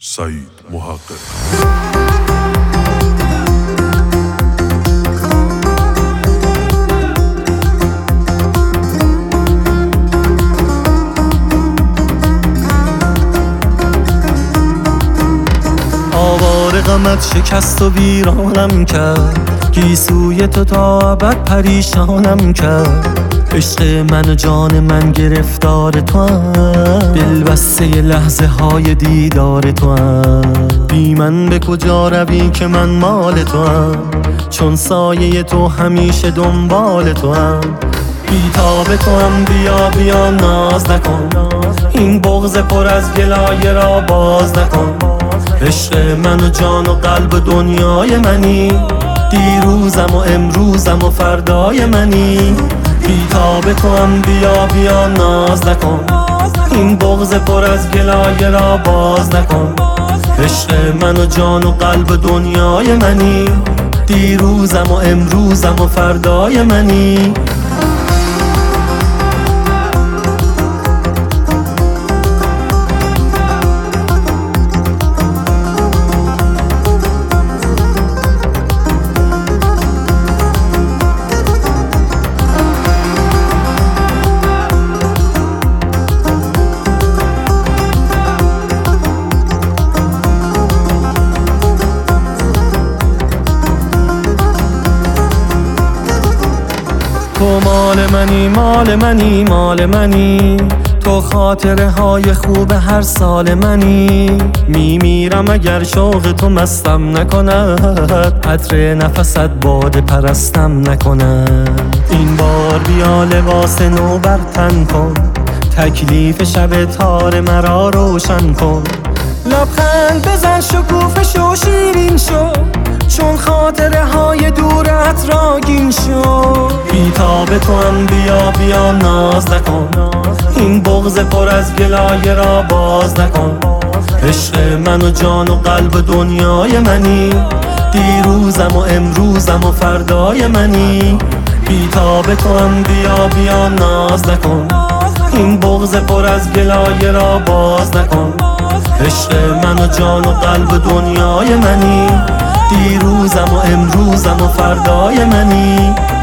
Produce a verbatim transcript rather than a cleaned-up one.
سعید محقق. آوار غمت شکست و ویرانم کرد، گیسوی تو تا ابد پریشانم کرد. عشق من و جان من گرفتار تو هم، دل بسته لحظه های دیدار تو هم. بی من به کجا روی که من مال تو هم، چون سایه تو همیشه دنبال تو هم. بی تاب تو هم بیا بیا ناز نکن، این بغض پر از گلایه را باز نکن. عشق من و جان و قلب دنیای منی، دیروزم و امروزم و فردای منی. بی تاب تو هم بیا بیا ناز نکن، این بغض پر از گلایه را باز نکن. عشق من و جان و قلب دنیای منی، دیروزم و امروزم و فردای منی. تو مال منی مال منی مال منی، تو خاطره های خوب هر سال منی. میمیرم اگر شوق تو مستم نکند، عطر نفست باد پرستم نکند. این بار بیا لباس نو بر تن کن، تکلیف شب تار مرا روشن کن. لبخند بزن شکوفه شو شیرین شو، چون خاطره های دورت راگین شو. بی تاب تو هم بیا بیا ناز نکن، این بغض پر از گلایه را باز نکن. عشق من و جان و قلب دنیای منی، دیروزم و امروزم و فردای منی. بی تاب تو هم بیا بیا ناز نکن، این بغض پر از گلایه را باز نکن. عشق من و جان و قلب دنیای منی، دیروزم و امروزم و فردای منی.